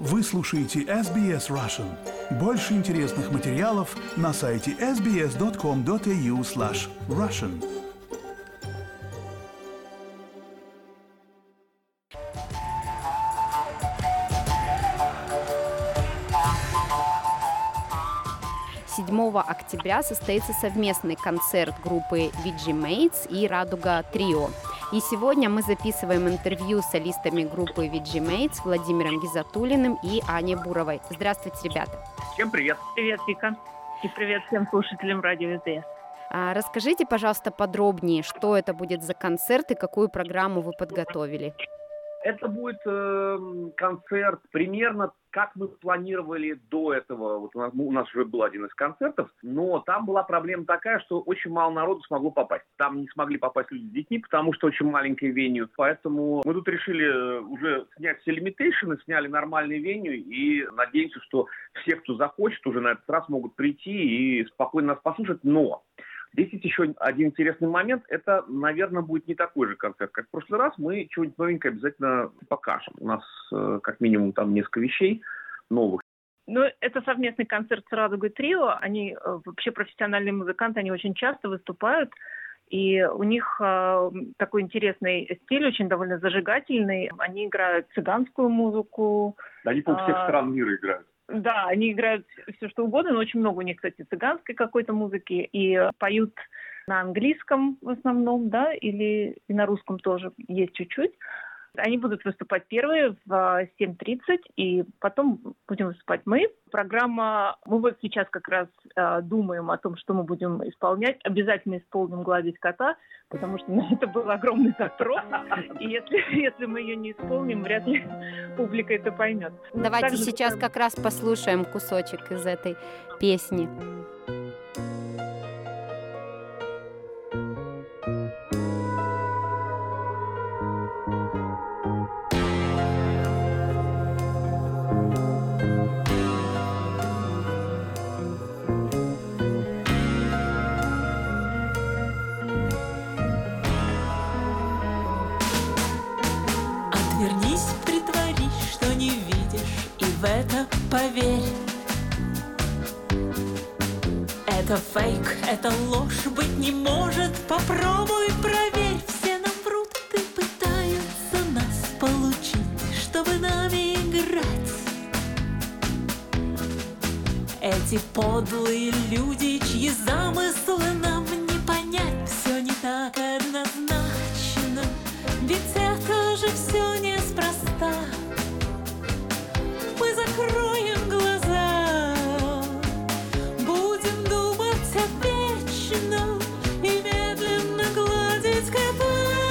Вы слушаете SBS Russian. Больше интересных материалов на сайте sbs.com.au/russian. Октября состоится совместный концерт группы VG-Mates и «Радуга Трио». И сегодня мы записываем интервью с солистами группы VG-Mates Владимиром Гизатуллиным и Аней Буровой. Здравствуйте, ребята. Всем привет. Привет, Вика. И привет всем слушателям радио СБС. Расскажите, пожалуйста, подробнее, что это будет за концерт и какую программу вы подготовили. Это будет концерт примерно как мы планировали до этого. Вот у нас уже был один из концертов, но там была проблема такая, что очень мало народу смогло попасть. Там не смогли попасть люди с детьми, потому что очень маленькое венью. Поэтому мы тут решили уже снять все лимитейшены, сняли нормальный веню и надеемся, что все, кто захочет, уже на этот раз могут прийти и спокойно нас послушать. Но здесь есть еще один интересный момент. Это, наверное, будет не такой же концерт, как в прошлый раз. Мы чего-нибудь новенькое обязательно покажем. У нас как минимум там несколько вещей новых. Ну, это совместный концерт с «Радугой Трио». Они вообще профессиональные музыканты, они очень часто выступают. И у них такой интересный стиль, очень довольно зажигательный. Они играют цыганскую музыку. Да, они по всех стран мира играют. Да, они играют все что угодно, но очень много у них, кстати, цыганской какой-то музыки, и поют на английском в основном, да, или и на русском тоже есть чуть-чуть. Они будут выступать первые в 7:30, и потом будем выступать мы. Программа, мы вот сейчас как раз думаем о том, что мы будем исполнять. Обязательно исполним «Гладить кота», потому что это был огромный запрос. И если мы ее не исполним, вряд ли публика это поймет. Давайте также сейчас как раз послушаем кусочек из этой песни. Отвернись, притворись, что не видишь, и в это поверь. Это фейк, это ложь, быть не может. Попробуй, проверь, все нам врут и пытаются нас получить, чтобы нами играть. Эти подлые люди, чьи замыслы нам не понять, все не так однозначно, ведь это же все неспроста. Мы закроем глаза, будем думать вечно и медленно гладить кота.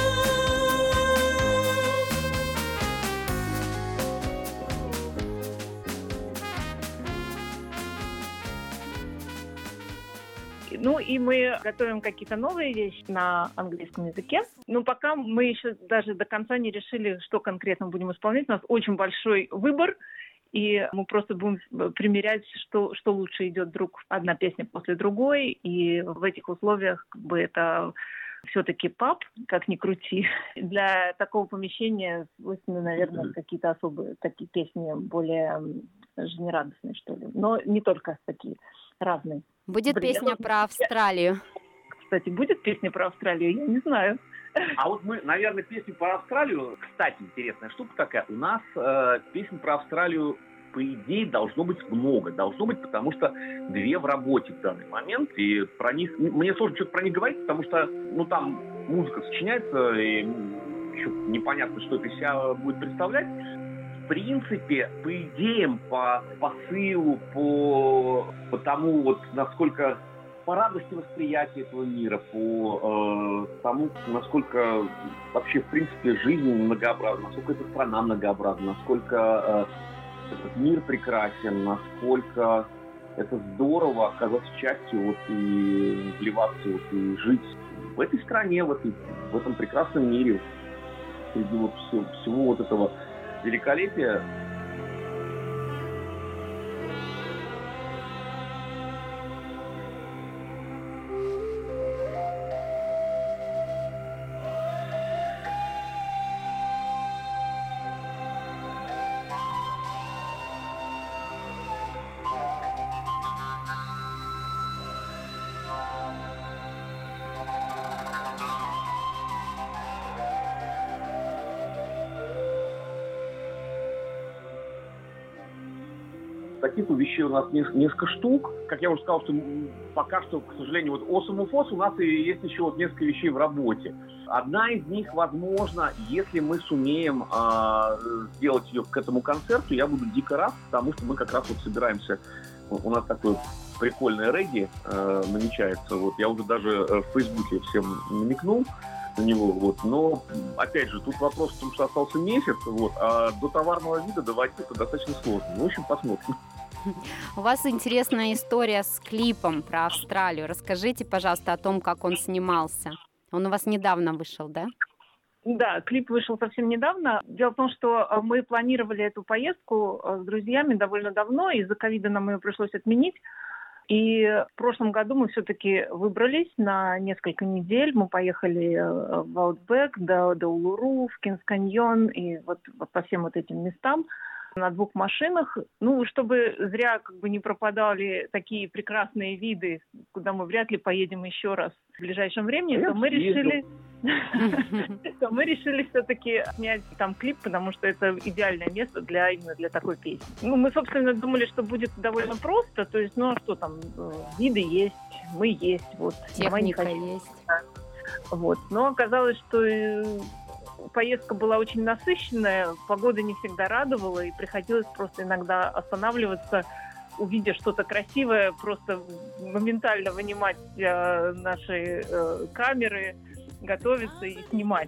Ну и мы готовим какие-то новые вещи на английском языке. Но пока мы еще даже до конца не решили, что конкретно будем исполнять. У нас очень большой выбор, и мы просто будем примерять, что лучше идет одна песня после другой. И в этих условиях как бы это все-таки паб, как ни крути. Для такого помещения свойственны, наверное, какие-то особые такие песни, более жизнерадостные, что ли. Но не только такие, разные. Будет песня про Австралию. Кстати, будет песня про Австралию? Я не знаю. А вот мы, наверное, песню про Австралию... Кстати, интересная штука такая. У нас песен про Австралию, по идее, должно быть много. Должно быть, потому что 2 в работе в данный момент. И про них... Мне сложно что-то про них говорить, потому что, там музыка сочиняется, и еще непонятно, что это из себя будет представлять. В принципе, по идеям, по посылу, по тому, вот насколько по радости восприятия этого мира, по тому, насколько вообще, в принципе, жизнь многообразна, насколько эта страна многообразна, насколько этот мир прекрасен, насколько это здорово оказаться частью и вливаться и жить в этой стране, в этом прекрасном мире, среди всего вот этого великолепия. таких вещей у нас несколько штук. Как я уже сказал, что пока что, к сожалению, вот Awesome UFOs у нас и есть еще вот несколько вещей в работе. Одна из них, возможно, если мы сумеем сделать ее к этому концерту, я буду дико рад, потому что мы как раз вот собираемся, у нас такой прикольное регги намечается. Вот я уже даже в Фейсбуке всем намекнул на него, вот. Но, опять же, тут вопрос в том, что остался месяц, вот, а до товарного вида доводить это достаточно сложно. Ну, в общем, посмотрим. У вас интересная история с клипом про Австралию. Расскажите, пожалуйста, о том, как он снимался. Он у вас недавно вышел, да? Да, клип вышел совсем недавно. Дело в том, что мы планировали эту поездку с друзьями довольно давно, из-за ковида нам ее пришлось отменить. И в прошлом году мы все-таки выбрались на несколько недель. Мы поехали в Аутбек, до Улуру, в Кингс-Каньон и вот по всем вот этим местам на 2 машинах. Ну, чтобы зря как бы не пропадали такие прекрасные виды, куда мы вряд ли поедем еще раз в ближайшем времени, то мы решили все-таки снять там клип, потому что это идеальное место именно для такой песни. Ну, мы, собственно, думали, что будет довольно просто, то есть, ну, а что там, виды есть, мы есть, вот. Техника есть. Вот. Но оказалось, что поездка была очень насыщенная, погода не всегда радовала, и приходилось просто иногда останавливаться, увидя что-то красивое, просто моментально вынимать наши камеры, готовиться и снимать.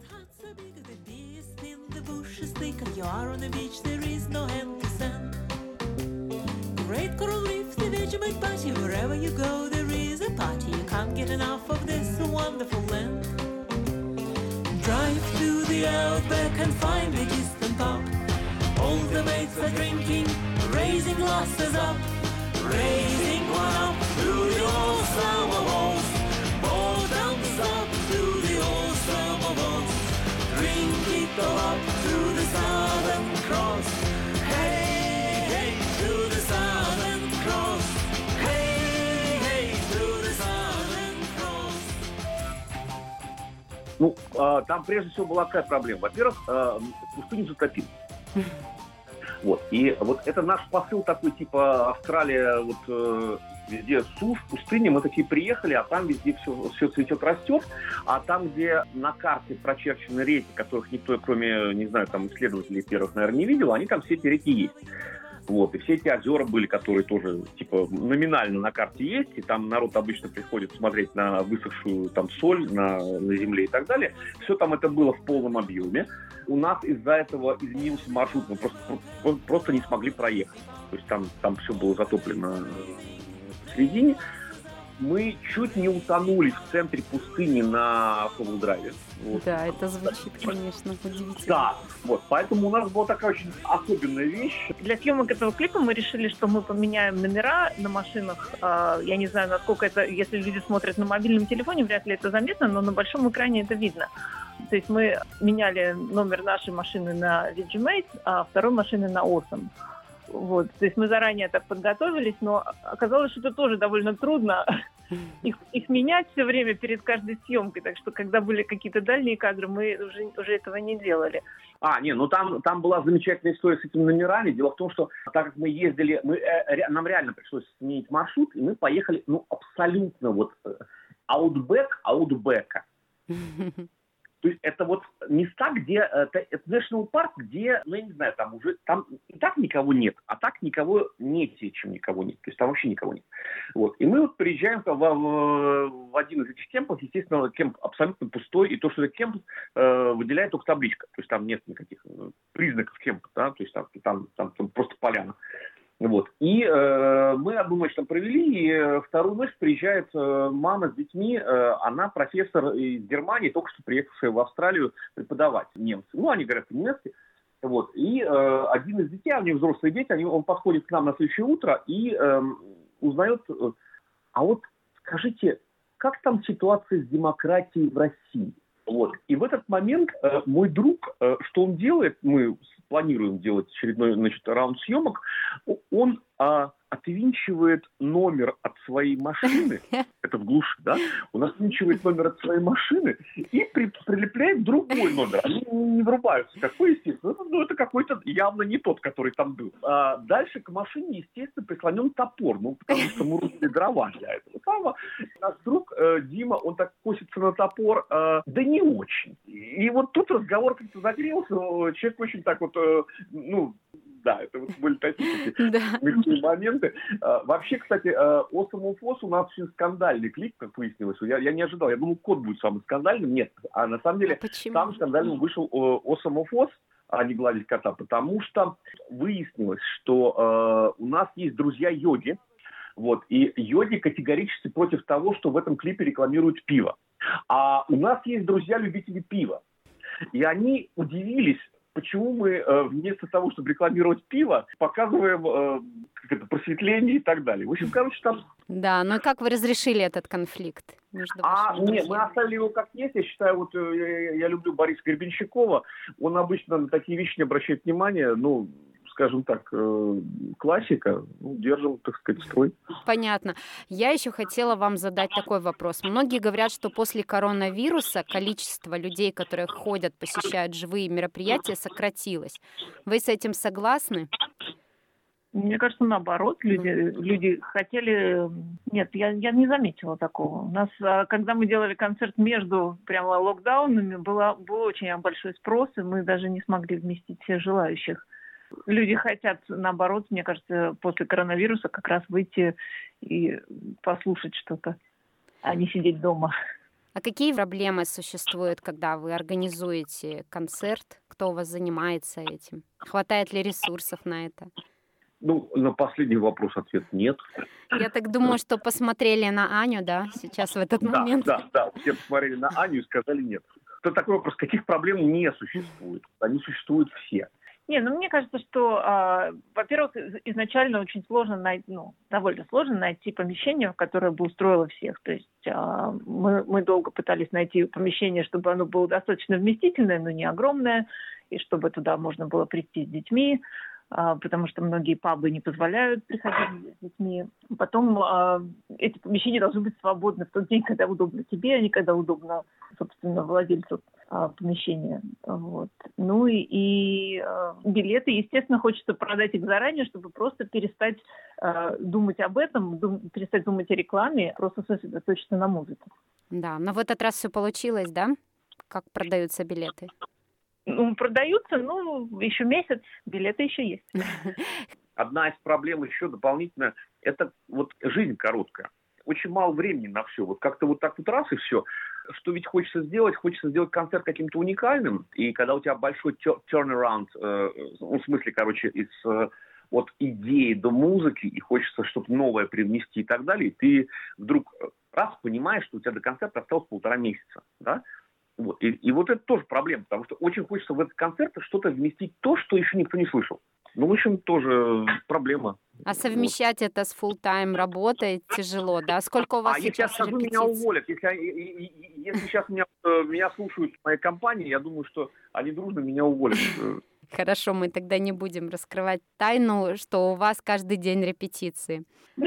Drive to the outback and find a distant pub. All the mates are drinking, raising glasses up, raising one up to the old summer walls. All thumbs up to the old summer walls. Drink it all up to the Southern Cross. Hey, hey, to the Southern Cross. Hey, hey, to the Southern Cross. Ну, там прежде всего была какая проблема. Во-первых, пустыню затопило. Вот. И вот это наш посыл такой, типа Австралия, вот везде сушь, пустыня, мы такие приехали, а там везде все цветет, растет, а там, где на карте прочерчены реки, которых никто, кроме, не знаю, там исследователей первых, наверное, не видел, они там все эти реки есть. Вот, и все эти озера были, которые тоже, типа, номинально на карте есть, и там народ обычно приходит смотреть на высохшую там соль на земле и так далее. Все там это было в полном объеме. У нас из-за этого изменился маршрут, мы просто не смогли проехать. То есть там все было затоплено в середине. Мы чуть не утонули в центре пустыни на Ховл-драйве. Вот. Да, это звучит, конечно, удивительно. Да, вот, поэтому у нас была такая очень особенная вещь. Для съемок этого клипа мы решили, что мы поменяем номера на машинах. Я не знаю, насколько это, если люди смотрят на мобильном телефоне, вряд ли это заметно, но на большом экране это видно. То есть мы меняли номер нашей машины на VG-Mates, а второй машины на Awesome. Вот. То есть мы заранее так подготовились, но оказалось, что это тоже довольно трудно их менять все время перед каждой съемкой. Так что, когда были какие-то дальние кадры, мы уже этого не делали. Там была замечательная история с этими номерами. Дело в том, что так как мы ездили, нам реально пришлось сменить маршрут, и мы поехали, абсолютно вот аутбека. То есть это вот места, где это National Park, где, я не знаю, там и так никого нет, а так никого нет, чем никого нет. То есть там вообще никого нет. Вот. И мы вот приезжаем в один из этих кемпов, естественно, кемп абсолютно пустой, и то, что это кемп, выделяет только табличка. То есть там нет никаких признаков кемпа, да? То есть там просто поляна. Вот. И мы одну ночь там провели, и вторую ночь приезжает мама с детьми, она профессор из Германии, только что приехавшая в Австралию преподавать, немцы. Они говорят по-немецки. Вот. И один из детей, у них взрослые дети, он подходит к нам на следующее утро и узнает, а вот скажите, как там ситуация с демократией в России? Вот. И в этот момент мой друг, что он делает, мы планируем делать очередной, раунд съемок, он отвинчивает номер от своей машины, это в глуши, да, он отвинчивает номер от своей машины и прилепляет другой номер. Они не врубаются. Какой, естественно? Ну, это какой-то явно не тот, который там был. А дальше к машине, естественно, прислонен топор, ну, потому что мы рубили дрова для этого самого. Наш друг Дима, он так косится на топор, да не очень. И вот тут разговор как-то загрелся, человек очень так вот, ну, да, это вот были такие смешные моменты. Вообще, кстати, Awesome of Oz у нас очень скандальный клип, как выяснилось. Я не ожидал. Я думал, кот будет самым скандальным. Нет. А на самом деле, самым скандальным вышел Awesome of Oz, а не гладить кота, потому что выяснилось, что у нас есть друзья-йоги. Вот, и йоги категорически против того, что в этом клипе рекламируют пиво. А у нас есть друзья-любители пива. И они удивились, почему мы вместо того, чтобы рекламировать пиво, показываем просветление и так далее. В общем, короче, там... Да, но как вы разрешили этот конфликт между вашими Нет, друзьями? мы оставили его как есть. Я считаю, вот я люблю Бориса Гребенщикова. Он обычно на такие вещи не обращает внимания. Ну, скажем так, классика. Ну, держим, так сказать, строй. Понятно. Я еще хотела вам задать такой вопрос. Многие говорят, что после коронавируса количество людей, которые ходят, посещают живые мероприятия, сократилось. Вы с этим согласны? Мне кажется, наоборот, люди хотели... Нет, я не заметила такого. У нас, когда мы делали концерт между прямо локдаунами, был очень большой спрос, и мы даже не смогли вместить всех желающих. Люди хотят, наоборот, мне кажется, после коронавируса как раз выйти и послушать что-то, а не сидеть дома. А какие проблемы существуют, когда вы организуете концерт? Кто у вас занимается этим? Хватает ли ресурсов на это? Ну, на последний вопрос ответ нет. Я так думаю, что посмотрели на Аню, да, сейчас в этот момент? Да, все посмотрели на Аню и сказали нет. Это такой вопрос, каких проблем не существует? Они существуют все. Не, ну мне кажется, что, во-первых, изначально очень сложно довольно сложно найти помещение, которое бы устроило всех. То есть мы долго пытались найти помещение, чтобы оно было достаточно вместительное, но не огромное, и чтобы туда можно было прийти с детьми, потому что многие пабы не позволяют приходить с детьми. Потом эти помещения должны быть свободны в тот день, когда удобно тебе, а не когда удобно, собственно, владельцу помещения. Вот. Ну и билеты, естественно, хочется продать их заранее, чтобы просто перестать думать об этом, перестать думать о рекламе, просто сосредоточиться на музыке. Да, но в этот раз все получилось, да? Как продаются билеты? Ну, продаются, еще месяц, билеты еще есть. Одна из проблем еще дополнительно, это вот жизнь короткая. Очень мало времени на все. Вот как-то вот так вот раз и все. Что ведь хочется сделать концерт каким-то уникальным. И когда у тебя большой turnaround, в смысле, от идеи до музыки, и хочется что-то новое привнести и так далее, и ты вдруг раз понимаешь, что у тебя до концерта осталось 1,5 месяца, да? Вот. И вот это тоже проблема, потому что очень хочется в этот концерт что-то вместить то, что еще никто не слышал. Ну, в общем, тоже проблема. А совмещать это с фулл-тайм работой тяжело, да? Сколько у вас сейчас если я скажу, меня уволят. Если сейчас меня слушают в моей компании, я думаю, что они дружно меня уволят. Хорошо, мы тогда не будем раскрывать тайну, что у вас каждый день репетиции.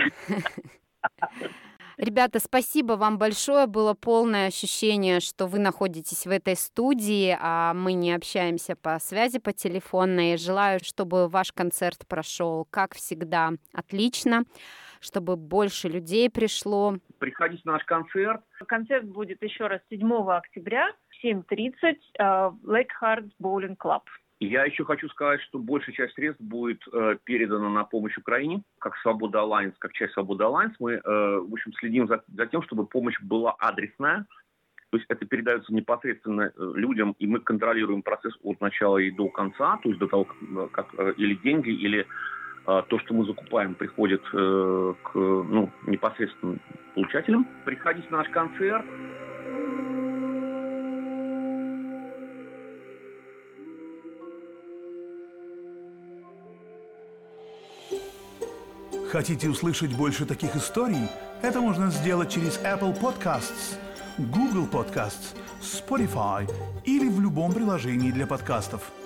Ребята, спасибо вам большое. Было полное ощущение, что вы находитесь в этой студии, а мы не общаемся по связи по телефонной. Желаю, чтобы ваш концерт прошел, как всегда, отлично, чтобы больше людей пришло. Приходите на наш концерт. Концерт будет еще раз 7 октября в 7:30 в Lakehurst Bowling Club. Я еще хочу сказать, что большая часть средств будет передана на помощь Украине, как Свобода Alliance, как часть Свободы Alliance. Мы, в общем, следим за тем, чтобы помощь была адресная. То есть это передается непосредственно людям, и мы контролируем процесс от начала и до конца, то есть до того, как или деньги, или то, что мы закупаем, приходит к непосредственно получателям. Приходите на наш концерт. Хотите услышать больше таких историй? Это можно сделать через Apple Podcasts, Google Podcasts, Spotify или в любом приложении для подкастов.